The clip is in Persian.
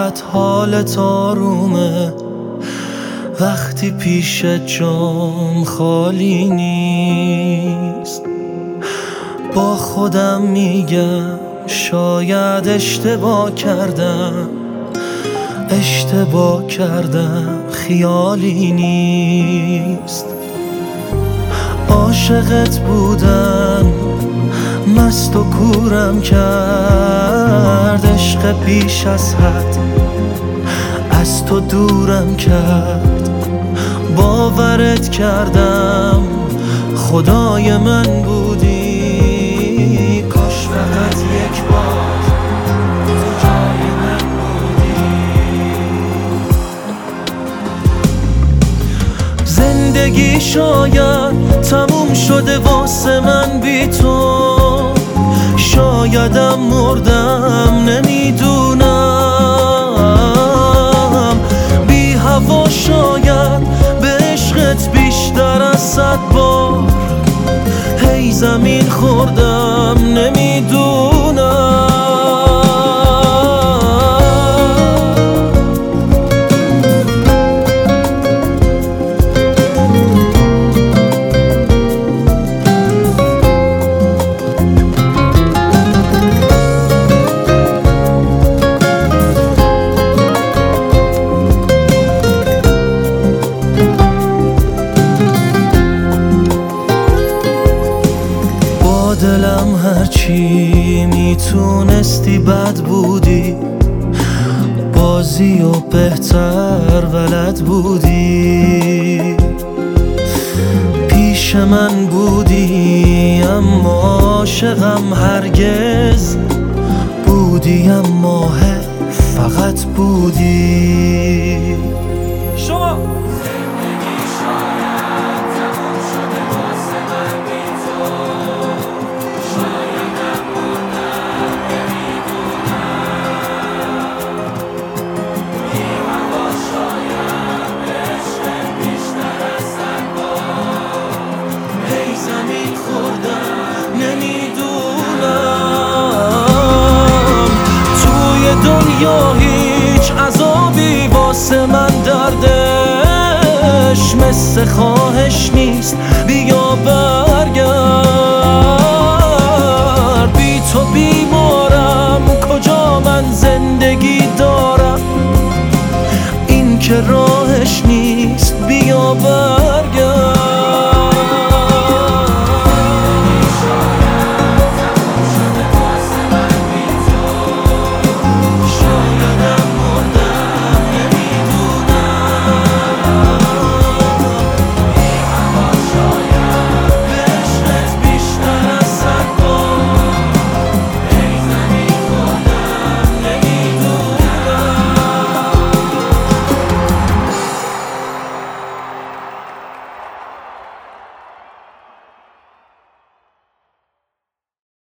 فقط حالت آرومه وقتی پیش جام خالی نیست. با خودم میگم شاید اشتباه کردم خیالی نیست. عاشقت بودن مست و کورم کرد، عشق بیش از حد از تو دورم کرد. باورت کردم خدای من بودی، کاش فقط یک بار تو جای من بودی. زندگی شاید تموم شده واسه من بی تو، شایدم مردم نمیدونم. بی هوا شاید به عشقت بیشتر از 100 بار هی زمین خوردم نمیدونم. دلم هرچی میتونستی بد بودی، بازی و بهتر بلد بودی. پیش من بودی اما عاشقم هرگز بودی، اما فقط بودی. شما دنیا هیچ عذابی واسه من دردش مثل خواهش نیست. بیا برگرد، بی تو بیمارم، کجا من زندگی دارم؟ این که راهش نیست.